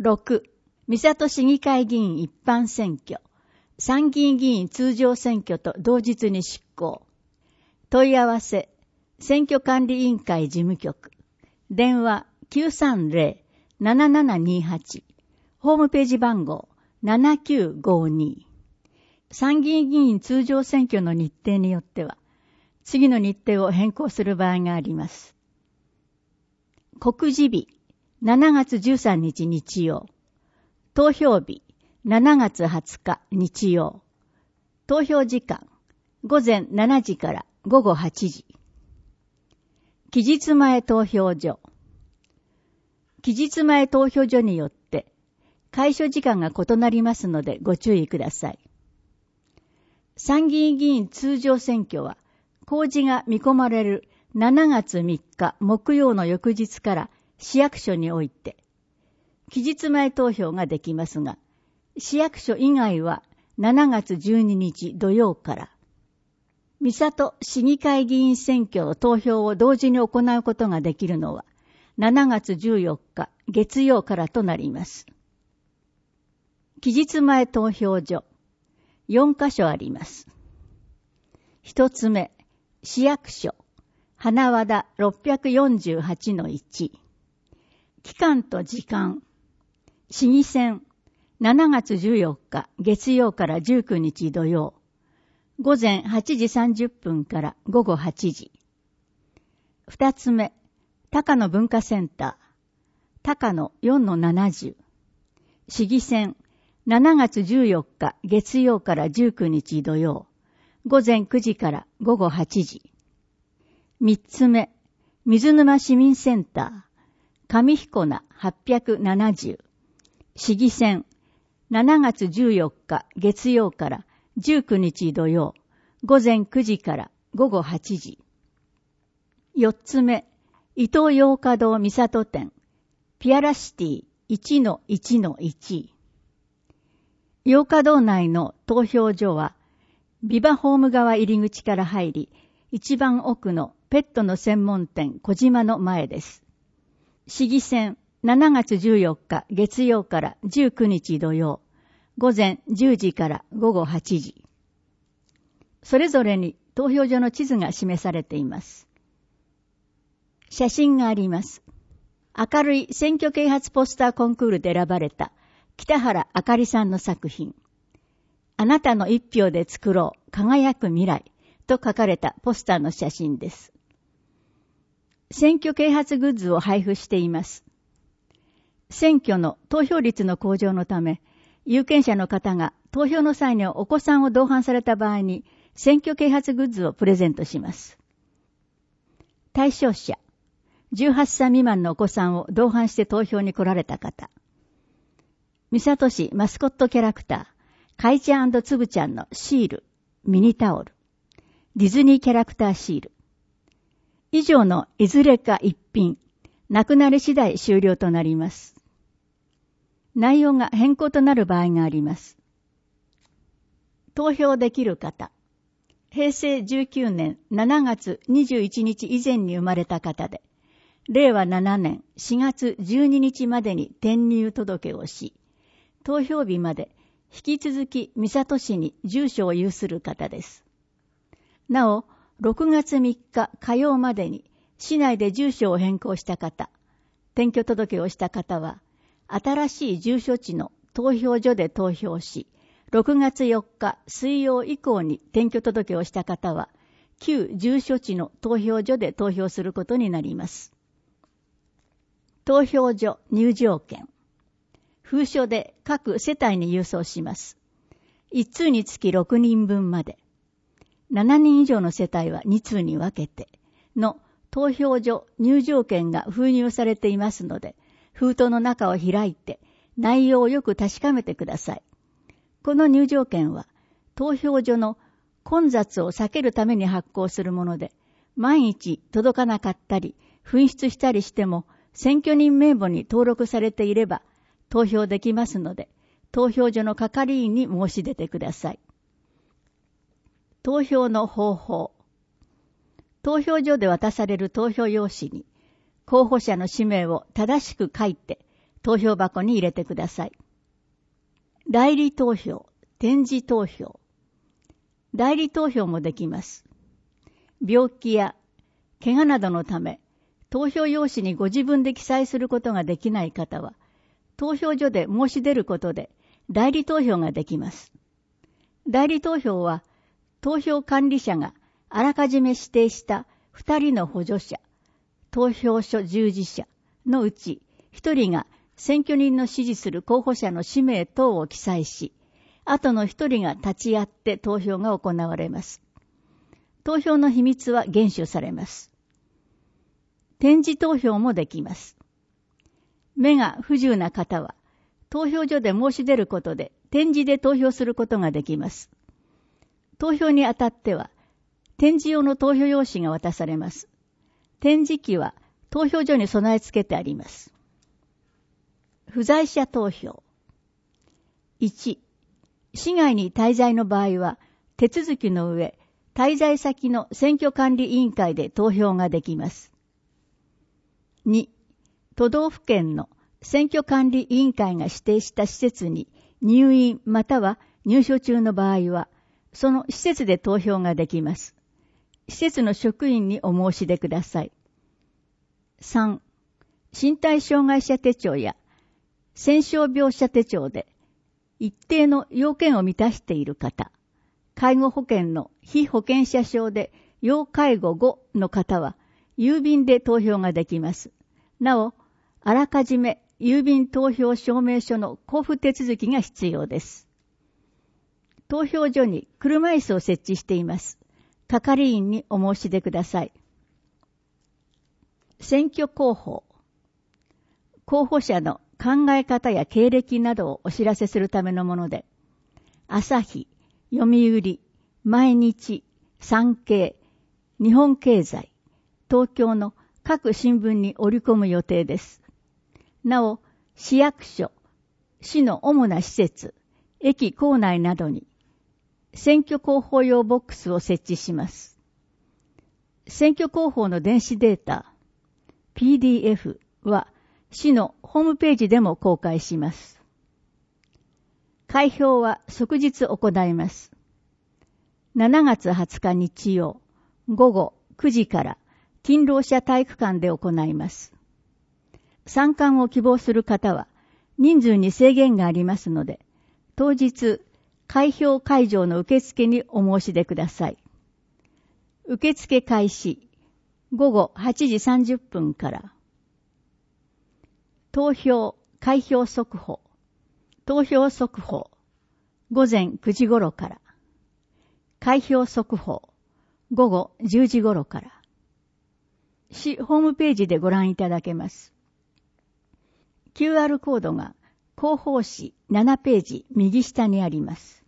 6、三郷市議会議員一般選挙、参議院議員通常選挙と同日に執行。問い合わせ、選挙管理委員会事務局。電話 930-7728。ホームページ番号7952。参議院議員通常選挙の日程によっては、次の日程を変更する場合があります。告示日、7月13日日曜。投票日、7月20日日曜。投票時間、午前7時から午後8時。期日前投票所。期日前投票所によって、開所時間が異なりますのでご注意ください。参議院議員通常選挙は、公示が見込まれる7月3日木曜の翌日から市役所において、期日前投票ができますが、市役所以外は7月12日土曜から、三郷市議会議員選挙の投票を同時に行うことができるのは、7月14日月曜からとなります。期日前投票所、4カ所あります。一つ目、市役所、花和田 648-1。期間と時間、市議選、7月14日月曜から19日土曜、午前8時30分から午後8時。二つ目、高野文化センター、高野 4-70。市議選、7月14日月曜から19日土曜、午前9時から午後8時。三つ目、水沼市民センター、上彦名870。市議選、7月14日月曜から19日土曜、午前9時から午後8時。四つ目、伊東洋華堂三郷店、ピアラシティ 1-1-1。洋華堂内の投票所は、ビバホーム側入り口から入り、一番奥のペットの専門店小島の前です。市議選、7月14日月曜から19日土曜、午前10時から午後8時。それぞれに投票所の地図が示されています。写真があります。明るい選挙啓発ポスターコンクールで選ばれた北原あかりさんの作品。あなたの一票で作ろう、輝く未来と書かれたポスターの写真です。選挙啓発グッズを配布しています。選挙の投票率の向上のため、有権者の方が投票の際にお子さんを同伴された場合に選挙啓発グッズをプレゼントします。対象者、18歳未満のお子さんを同伴して投票に来られた方。三郷市マスコットキャラクター、カイちゃん&つぶちゃんのシール、ミニタオル、ディズニーキャラクターシール。以上のいずれか一品、なくなり次第終了となります。内容が変更となる場合があります。投票できる方。平成19年7月21日以前に生まれた方で、令和7年4月12日までに転入届をし、投票日まで引き続き三郷市に住所を有する方です。なお、6月3日火曜までに市内で住所を変更した方、転居届をした方は、新しい住所地の投票所で投票し、6月4日水曜以降に転居届をした方は、旧住所地の投票所で投票することになります。投票所入場券。封書で各世帯に郵送します。1通につき6人分まで。7人以上の世帯は2通に分けての投票所入場券が封入されていますので、封筒の中を開いて内容をよく確かめてください。この入場券は投票所の混雑を避けるために発行するもので、万一届かなかったり紛失したりしても選挙人名簿に登録されていれば投票できますので、投票所の係員に申し出てください。投票の方法。投票所で渡される投票用紙に候補者の氏名を正しく書いて投票箱に入れてください。代理投票、点字投票。代理投票もできます。病気や怪我などのため、投票用紙にご自分で記載することができない方は、投票所で申し出ることで代理投票ができます。代理投票は、投票管理者があらかじめ指定した2人の補助者、投票所従事者のうち1人が選挙人の支持する候補者の氏名等を記載し、あとの1人が立ち会って投票が行われます。投票の秘密は厳守されます。点字投票もできます。目が不自由な方は、投票所で申し出ることで点字で投票することができます。投票にあたっては、点字用の投票用紙が渡されます。点字機は投票所に備え付けてあります。不在者投票。1、市外に滞在の場合は、手続きの上、滞在先の選挙管理委員会で投票ができます。2、都道府県の選挙管理委員会が指定した施設に入院または入所中の場合は、その施設で投票ができます。施設の職員にお申し出ください。3、身体障害者手帳や戦傷病者手帳で一定の要件を満たしている方、介護保険の被保険者証で要介護後の方は郵便で投票ができます。なお、あらかじめ郵便投票証明書の交付手続きが必要です。投票所に車椅子を設置しています。係員にお申し出ください。選挙広報。候補者の考え方や経歴などをお知らせするためのもので、朝日、読売、毎日、産経、日本経済、東京の各新聞に織り込む予定です。なお、市役所、市の主な施設、駅構内などに、選挙広報用ボックスを設置します。選挙広報の電子データ、PDF は市のホームページでも公開します。開票は即日行います。7月20日日曜、午後9時から勤労者体育館で行います。参観を希望する方は人数に制限がありますので、当日、開票会場の受付にお申し出ください。受付開始、午後8時30分から。投票、開票速報。投票速報、午前9時頃から。開票速報、午後10時頃から。市ホームページでご覧いただけます。QR コードが広報誌7ページ右下にあります。